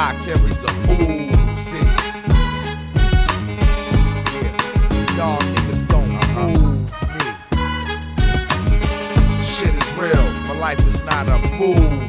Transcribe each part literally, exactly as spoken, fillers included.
I carries a Uzi. Yeah, y'all niggas don't move me. Shit is real, my life is not a movie.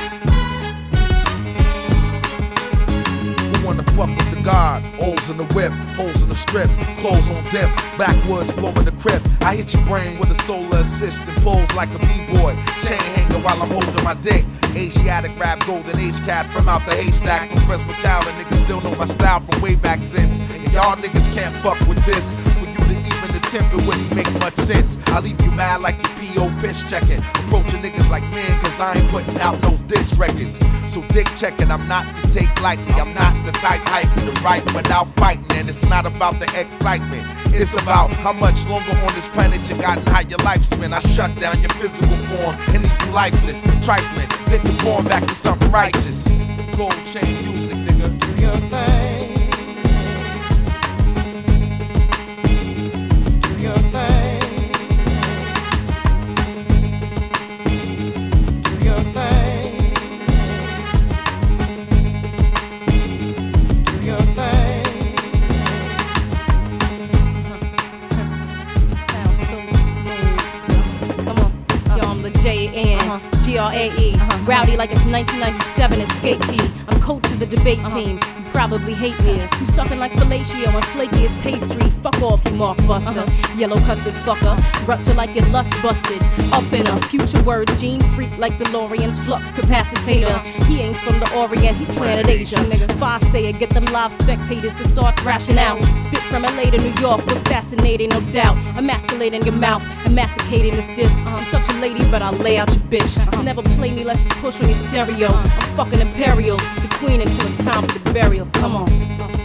Who wanna fuck with the God? Holes in the whip, holes in the strip, clothes on dip, backwoods blowing the crib. I hit your brain with a solar assist and pose like a b-boy. Chain hanger while I'm holding my dick. Asiatic rap, golden age cat from out the haystack. From Fresno, Cali, niggas still know my style from way back since. And y'all niggas can't fuck with this. For you to even attempt it wouldn't make much sense. I leave you mad like your P O pitch checking. Approaching niggas like man, cause I ain't putting out no diss records. So dick checking, I'm not to take lightly. I'm not the type hyping the right without fighting. And it's not about the excitement. It's about how much longer on this planet you got and how your life spent. I shut down your physical form and leave you lifeless, trifling. Then you're born back to something righteous. Gold chain music, nigga. Do your thing. Do your thing. Do your thing. Do your thing. Sounds so smooth. Come on. Yo, I'm the J A N G R A E. Rowdy like it's nineteen ninety-seven, escape key. I'm coach of the debate team. You probably hate me. You sucking like fellatio and flaky as pastry. Fuck off, you mark buster. Yellow custard fucker. Rupture like your lust busted. Up in a future word, gene freak like DeLorean's flux capacitator. He ain't from the Orient, he planet Asia. If I say it, get them live spectators to start thrashing out. Spit from L A to New York, but fascinating, no doubt. Emasculating your mouth, emasticating this disc. I'm such a lady, but I'll lay out your bitch. So never play me less than push on your stereo. I'm fucking imperial, the queen until it's time for the burial. Come on.